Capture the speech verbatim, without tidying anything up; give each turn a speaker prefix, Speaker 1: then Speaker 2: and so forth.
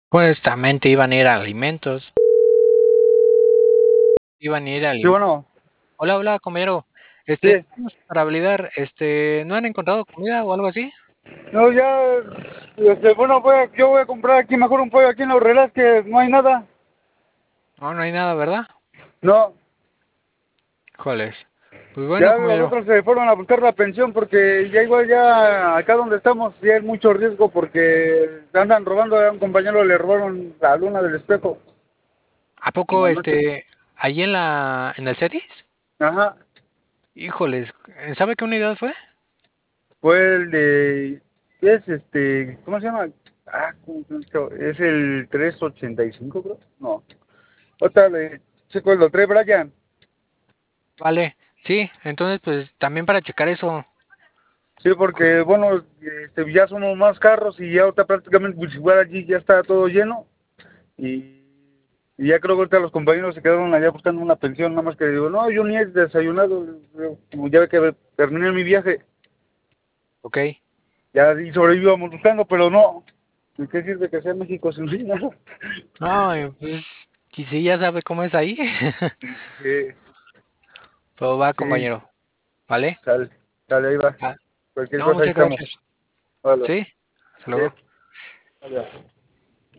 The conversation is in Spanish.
Speaker 1: Supuestamente iban a ir a alimentos. Iban a ir a
Speaker 2: Sí,
Speaker 1: ali
Speaker 2: bueno.
Speaker 1: hola, hola, compañero. Este,
Speaker 2: Sí.
Speaker 1: para validar, este, ¿no han encontrado comida o algo así?
Speaker 2: No, ya, este, bueno, voy a, yo voy a comprar aquí mejor un pollo aquí en los Aurrerás que no hay nada.
Speaker 1: No, no hay nada, ¿verdad?
Speaker 2: No,
Speaker 1: Híjoles. Pues bueno,
Speaker 2: ya los
Speaker 1: compañero.
Speaker 2: otros se fueron a buscar la pensión porque ya igual ya acá donde estamos ya hay mucho riesgo porque andan robando, a un compañero le robaron la luna del espejo
Speaker 1: ¿A
Speaker 2: en
Speaker 1: poco,
Speaker 2: la noche.
Speaker 1: este, allí en la en el CETIS?
Speaker 2: Ajá,
Speaker 1: Híjoles, ¿sabe qué unidad fue?
Speaker 2: fue el de, es este, ¿cómo se llama? Ah, ¿cómo se llama? Es el trescientos ochenta y cinco creo, no. Otra le checo el tres Brian.
Speaker 1: Vale, sí, entonces, pues, también para checar eso.
Speaker 2: Sí, porque bueno, este, ya somos más carros y ya ahorita prácticamente pues igual allí ya está todo lleno y, y ya creo que ahorita los compañeros se quedaron allá buscando una pensión, nada más que digo, no, yo ni he desayunado, como ya ve que terminé mi viaje,
Speaker 1: Okey.
Speaker 2: ya y sobrevivamos buscando, pero no, ¿de qué sirve que sea México sin nada?
Speaker 1: Ay, pues, y sí, ya sabe cómo es ahí.
Speaker 2: Sí,
Speaker 1: Todo va,
Speaker 2: sí,
Speaker 1: compañero, ¿vale?
Speaker 2: sale, sale, ahí va,
Speaker 1: Ah,
Speaker 2: cualquier
Speaker 1: no,
Speaker 2: cosa ahí
Speaker 1: muchas
Speaker 2: estamos,
Speaker 1: gracias.
Speaker 2: vale,
Speaker 1: Sí, hasta
Speaker 2: sí,
Speaker 1: luego.
Speaker 2: vale.